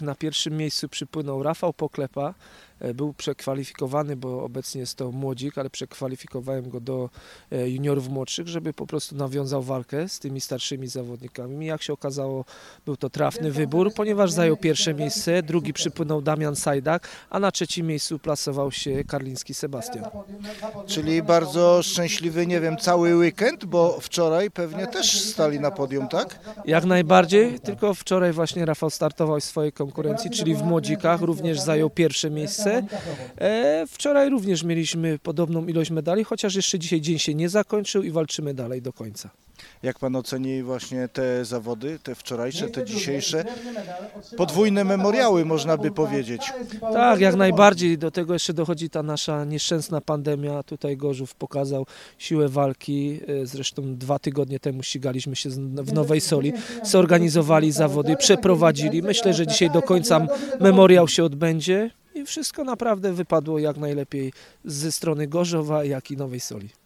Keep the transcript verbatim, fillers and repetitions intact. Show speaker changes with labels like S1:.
S1: Na pierwszym miejscu przypłynął Rafał Poklepa. Był przekwalifikowany, bo obecnie jest to młodzik, ale przekwalifikowałem go do juniorów młodszych, żeby po prostu nawiązał walkę z tymi starszymi zawodnikami. I jak się okazało, był to trafny wybór, ponieważ zajął pierwsze miejsce, drugi przypłynął Damian Sajdak, a na trzecim miejscu plasował się Karliński Sebastian.
S2: Czyli bardzo szczęśliwy, nie wiem, cały weekend, bo wczoraj pewnie też stali na podium, tak?
S1: Jak najbardziej, tylko wczoraj właśnie Rafał startował w swojej konkurencji, czyli w młodzikach, również zajął pierwsze miejsce. E, wczoraj również mieliśmy podobną ilość medali, chociaż jeszcze dzisiaj dzień się nie zakończył i walczymy dalej do końca.
S2: Jak pan oceni właśnie te zawody, te wczorajsze, te dzisiejsze? Podwójne memoriały, można by powiedzieć.
S1: Tak, jak najbardziej. Do tego jeszcze dochodzi ta nasza nieszczęsna pandemia. Tutaj Gorzów pokazał siłę walki. Zresztą dwa tygodnie temu ścigaliśmy się w Nowej Soli. Zorganizowali zawody, przeprowadzili. Myślę, że dzisiaj do końca memoriał się odbędzie. I wszystko naprawdę wypadło jak najlepiej ze strony Gorzowa, jak i Nowej Soli.